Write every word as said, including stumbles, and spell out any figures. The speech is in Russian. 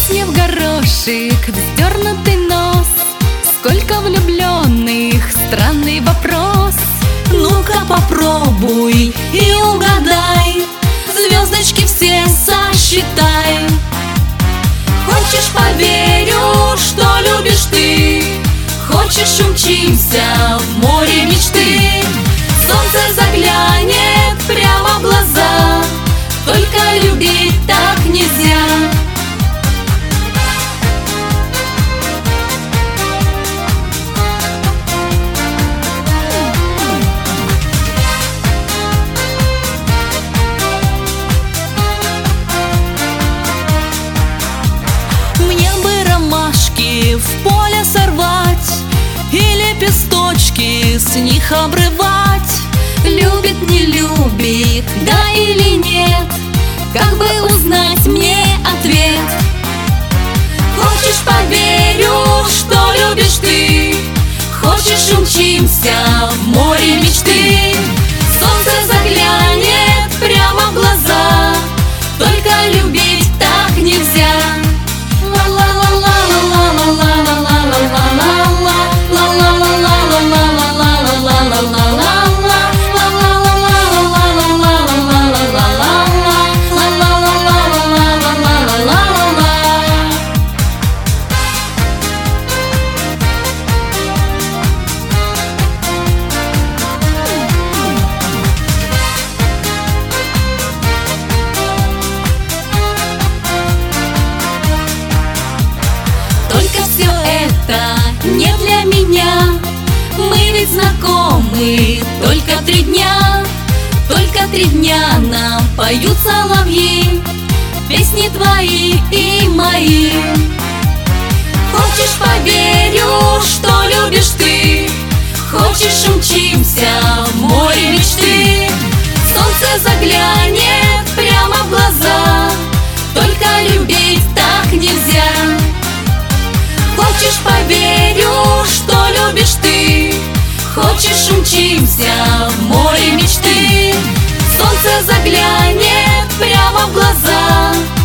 Песня в горошек, вздернутый нос. Сколько влюбленных, странный вопрос. Ну-ка попробуй и угадай, звездочки все сосчитай. Хочешь, поверю, что любишь ты. Хочешь, умчимся в море мечты. Солнце заглянет прямо в глаза, только любить так нельзя. Мне бы ромашки в поле сорвать и лепесточки с них обрывать. Любит, не любит, да или нет, как бы узнать мне ответ? Хочешь, поверю, что любишь ты. Хочешь, умчимся в море мечты. Солнце заглянет прямо в глаза, только любить так нельзя. Все это не для меня. Мы ведь знакомы только три дня. Только три дня нам поют соловьи, песни твои и мои. Хочешь, поверю, что любишь ты. Хочешь, умчимся в море мечты. Солнце заглянет прямо в глаза, только любить так нельзя. Хочешь, поверю, что любишь ты. Хочешь, умчимся в море мечты. Солнце заглянет прямо в глаза,